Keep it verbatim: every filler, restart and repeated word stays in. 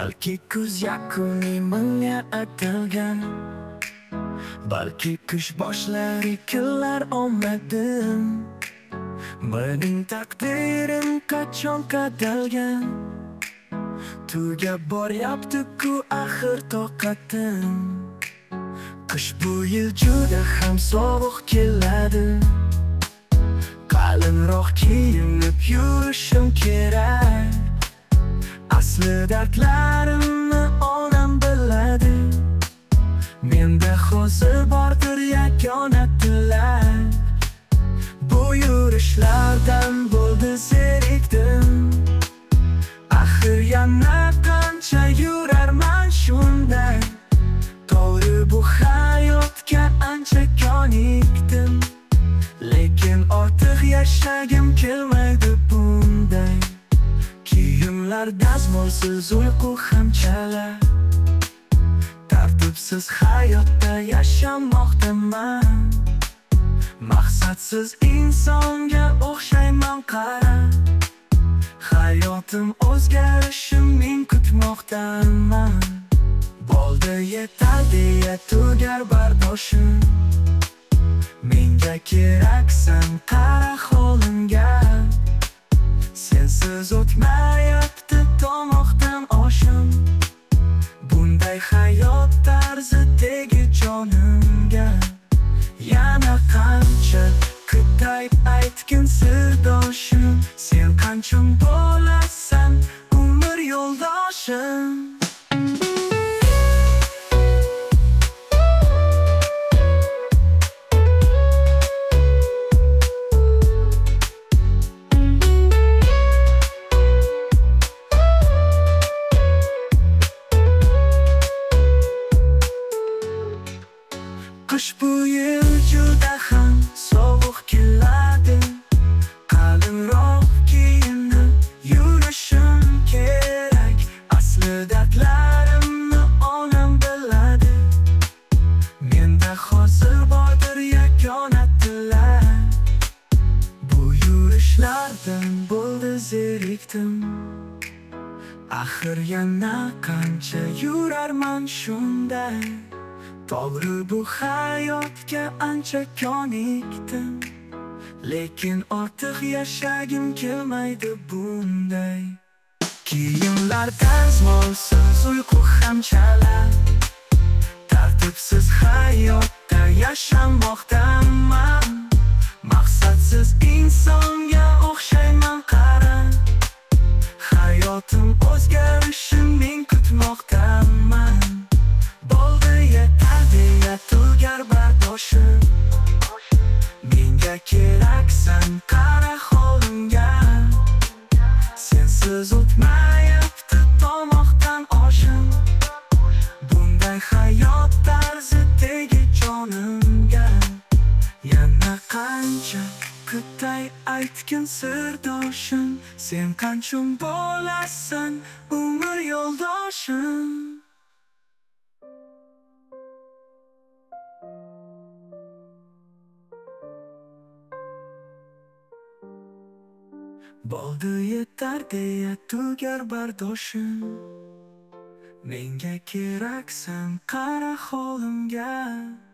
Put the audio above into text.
Balki kuz yakuniy menga atalgan, balki qish boshlari kunlar omadim. Mening taqdirim qachon qadalgan, tugab boryapti-ku axir toqatim. Qish bu yil juda ham sovuq keladi, qalinroq kiyinib yurishim kerak. Asli dardlarimni onam biladi, menda hozir bordir yagona tilak. Bu yurishlardan bo'ldi zerikdim, axir yana qancha yurarman shunday. To'g'ri bu hayotga ancha ko'nikdim, lekin ortiq yashagim kelmaydi bunday. Kiyimlar dazmolsiz, uyqu ham chala, tartibsiz hayotda yashamoqdaman. Maqsadsiz insonga o'xshayman qara, hayotim o'zgarishi men kutmoqdaman. Bo'ldi yetar deya tugar bardoshim, menga keraksan qara holimga. Sensiz o'tmayapti tomoqdan oshim, bunday hayot tarzi tegi jonimga. Yana qancha kutay aytgin sirdoshim, sen qanchun bo'lasan umr yo'ldoshim. Qish bu yil juda ham sovuq keladi, qalinroq kiyinib yurishim kerak. Asli dardlarimni onam biladi, menda hozir bordir yagona tilak. Bu yurishlardan bo'ldi zerikdim, axir yana qancha yurarman shunday. To'g'ri bu hayotga ancha ko'nikdim, lekin ortiq yashagim kelmaydi bunday. Kiyimlar dazmolsiz, uyqu ham chala, tartibsiz hayotda yashamoqdaman. Maqsadsiz insonga o'xshayman qara, hayotim o'zgarishi men kutmoqdaman. Bo'ldi yetar deya tugar bardoshim, menga keraksan qara holimga. Sensiz o'tmayapti tomoqdan oshim, bunday hayot tarzi tegi jonimga. Yana qancha kutay aytgin sirdoshim, sen qanchun bo'lasan umr yo'ldoshim. Bo'ldi yetar deya tugar bardoshim, menga keraksan qara holimga.